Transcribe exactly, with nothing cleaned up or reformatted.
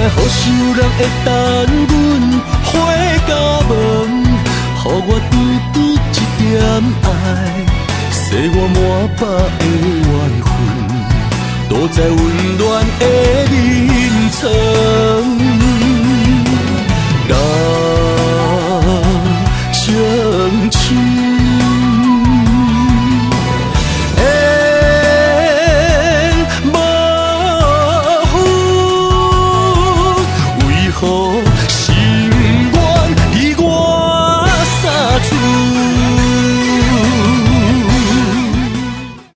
好想人会等阮回家门，予我拄拄一点爱，洗我满腹的怨恨，躲在温暖的眠床。